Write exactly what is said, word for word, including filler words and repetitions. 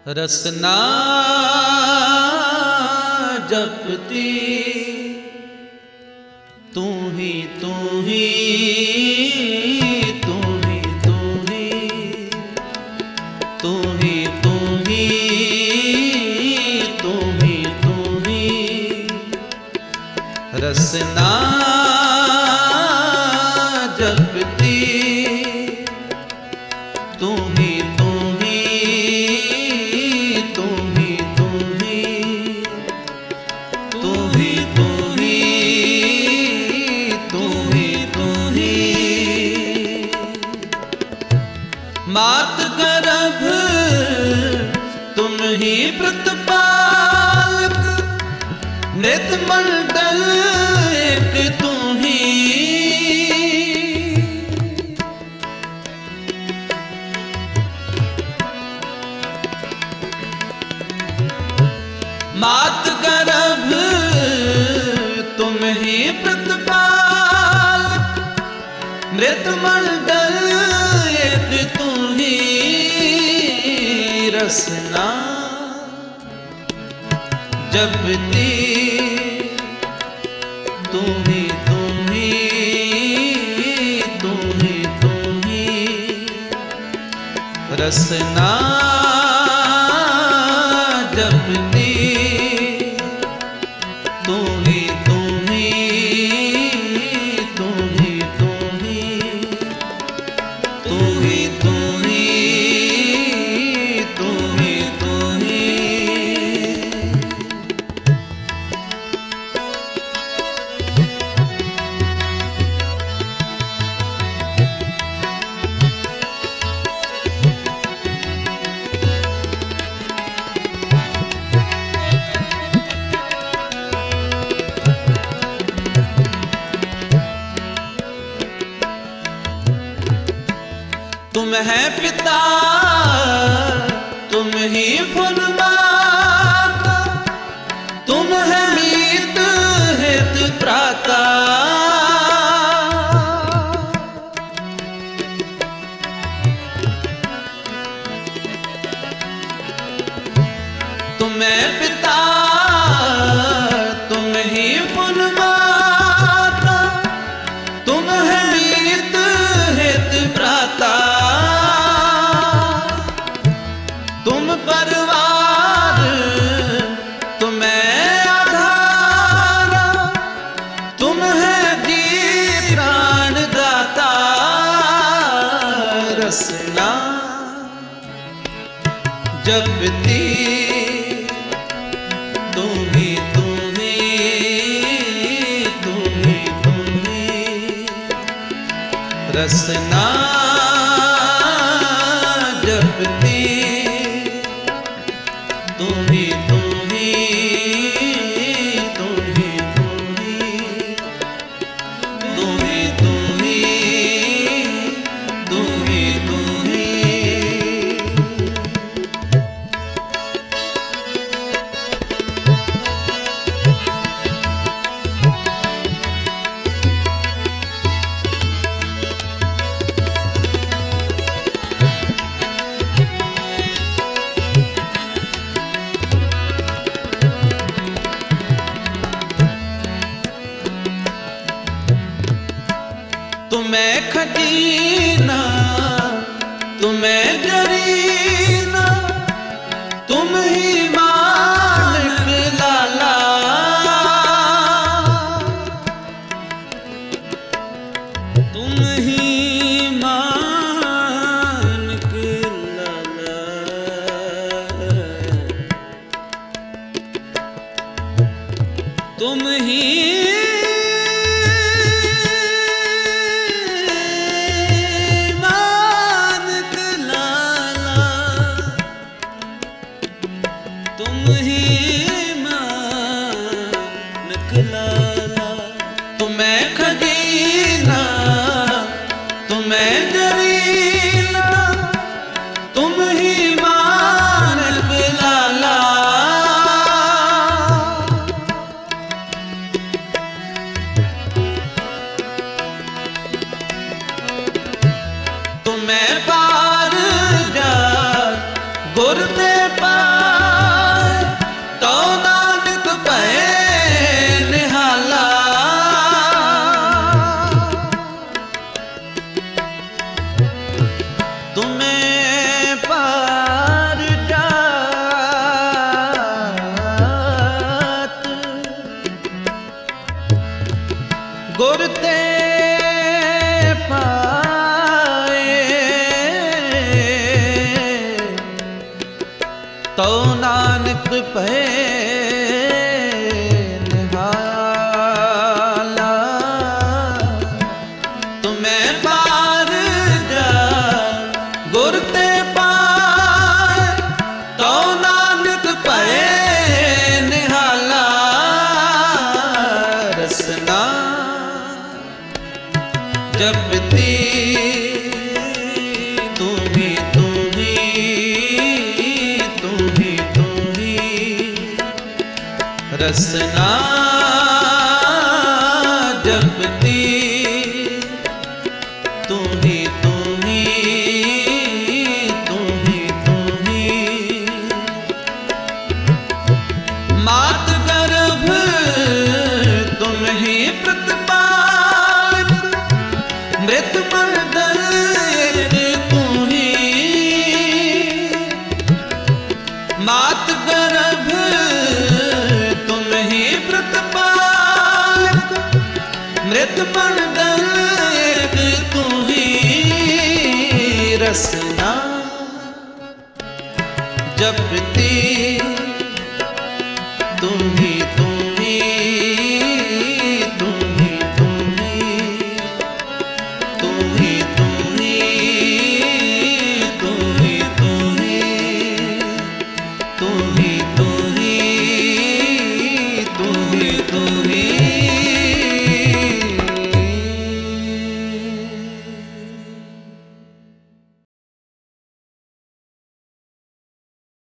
रसना जपती तू ही तू ही तू ही तू ही तू ही तू ही तू ही तू ही रसना जपती तू ही तू ही तू ही तू ही तू ही तू ही तू ही तू ही मात गर्भ तुम ही प्रतिपालक नित मंडल एक तू ही मात गर्भ तुम ही प्रतिपालक मृत मंडल एक तू ही रसना जपती तू ही तू ही तू ही तू ही रसना जपती तू ही तू ही तू ही तू ही तू ही तू ही तू ही तू ही तुम है पिता तुम ही फुलमाता तुम है मीत हित प्राता तुम है पिता तुम ही फुलमाता तुम है मीत हित प्राता तुम परिवार तुम्हें आधार तुम है जी प्राण दाता रसना जपती तू ही तू ही तू ही तू ही रसना जपती तू ही तू ही तू ही तू ही तू ही तू ही तू ही तू ही तुम्हें खजीना तुम्हें जरीना तुम ही मालिक लाला तुम ही मालिक लाला तुम ही तुम ही मालिक लाला तुम्हें खजीना तुम्हें जरीना तुम ही मालिक लाला तुम्हें पार जा गुर दे पार तो नानक पे निहाला, तुम्हें पार जा गुर ते पाए, तो नानक पे निहाला। रसना जपती तू ही तू ही तू ही तू ही, रसना जपती तू ही तू ही तू ही तू ही। मात गर्भ तुम ही प्रतिपाल, मृत मर्दन तू ही। मात गर्भ तुम ही प्रतिपाल, मृत मर्दन तू ही। रसना जपती तू ही तू